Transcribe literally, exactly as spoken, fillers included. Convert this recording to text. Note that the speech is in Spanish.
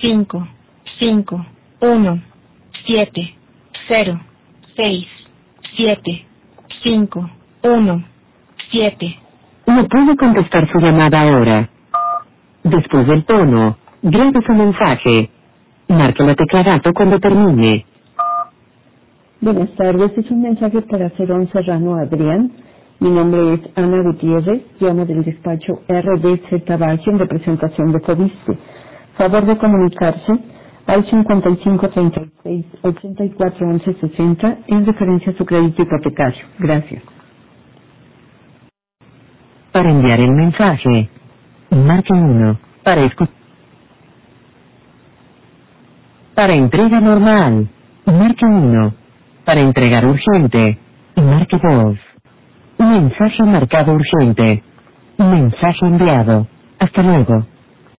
cinco, cinco, uno, siete, cero, seis, siete, cinco, uno, siete. No puede contestar su llamada ahora. Después del tono, grabe su mensaje. Marque la tecla gato cuando termine. Buenas tardes, es un mensaje para Cerón Serrano Adrián. Mi nombre es Ana Gutiérrez, llamo del despacho R D Z Bajo en representación de Coviste. Favor de comunicarse al cincuenta y cinco treinta y seis ochenta y cuatro once sesenta en referencia a su crédito hipotecario. Gracias. Para enviar el mensaje, marque uno. Para escuchar. Para entrega normal, marque uno. Para entregar urgente, marque dos. Mensaje marcado urgente. Mensaje enviado. Hasta luego.